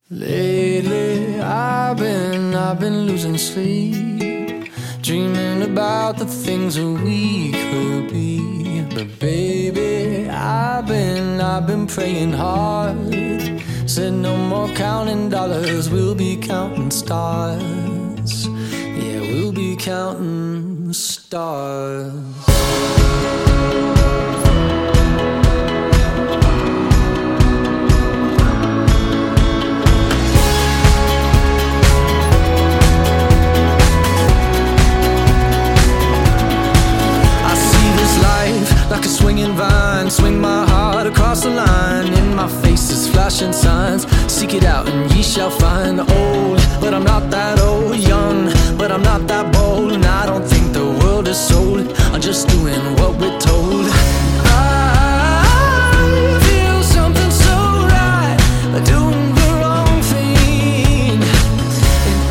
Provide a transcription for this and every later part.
Lately, I've been losing sleep, dreaming about the things that we could be. But baby, I've been praying hard. Said no more counting dollars, we'll be counting stars. Yeah, we'll be counting stars. Like a swinging vine, swing my heart across the line. In my face is flashing signs. Seek it out and ye shall find. Old, but I'm not that old. Young, but I'm not that bold. And I don't think the world is sold. I'm just doing what we're told. I feel something so right, doing the wrong thing. And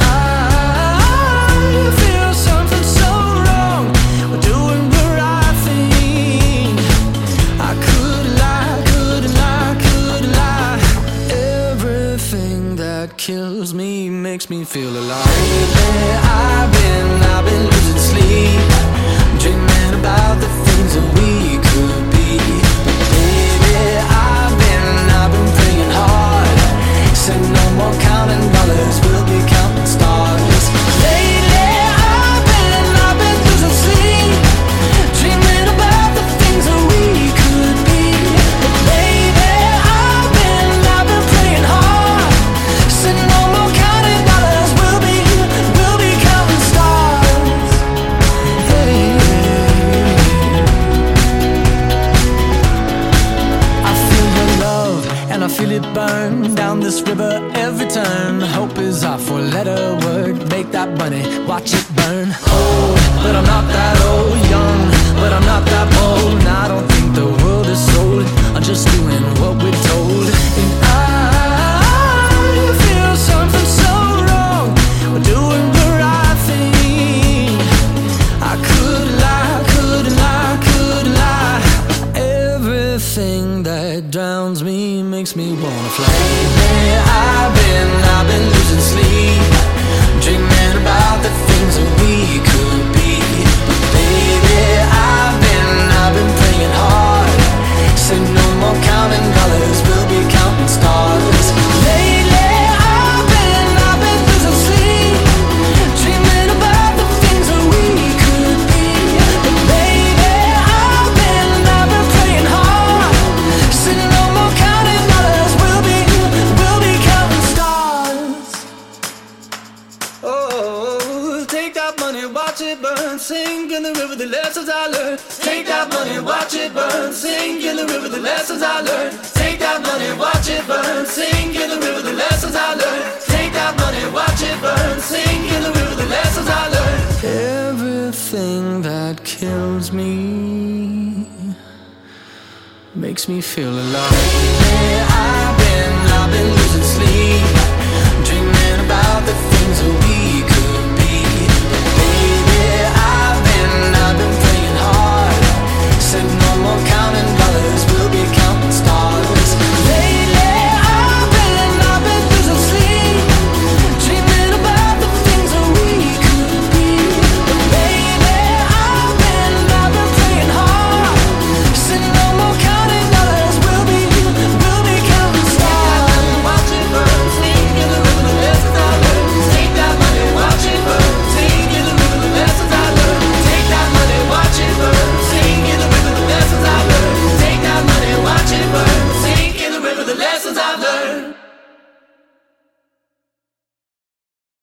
I feel something so wrong, doing the right thing. I could lie. Everything that kills me makes me feel alive. Lately, I've been losing sleep, dreaming about the things that we could be. But baby, I've been praying hard. Said no more counting dollars, we'll be counting stars. Lately, I've been losing sleep, dreaming about the things that we could be. But baby, I've been praying hard. Said no more counting dollars, we'll be counting stars. Hey. I feel your love and I feel it burn down this river every turn. Hope is our four-letter word. Make that money, watch it burn. Old, but I'm not that old. Young, but I'm not that bold. And I don't think the world is sold. I'm just doing what we're told. And I feel something so wrong, we're doing the right thing. I could lie. Everything that drowns me makes me wanna fly. Lately, I've been losing sleep, dreaming about the things that we could be. But baby, I've been praying hard. Say no more counting dollars, we'll be counting stars. Lately, I've been losing sleep, dreaming about the things that we could be. But baby, I've been praying hard. Say no more counting dollars, we'll be counting stars. Oh, take that money, watch it burn, sink in the river the lessons I learned. Take that money, watch it burn, sink in the river the lessons I learned. Take that money, watch it burn, sink in the river the lessons I learned. Take that money, watch it burn, sink in the river the lessons I learned. Everything that kills me makes me feel alive. Lately, I've been losing sleep, dreaming about the things that we could be. But baby, I've been praying hard. Said no more counting dollars, we'll be counting stars. Lately, I've been losing sleep, dreaming about the things that we could be. But baby, I've been praying hard. Said no more counting dollars, we'll be counting stars. Watch it burn, sink in the river the lessons I learned. Take that money, watch it burn, sink in the river the lessons I learned. Take that money, watch it burn, sink in the river the lessons I learned. Take that money, watch it burn, sink in the river the lessons I've learned.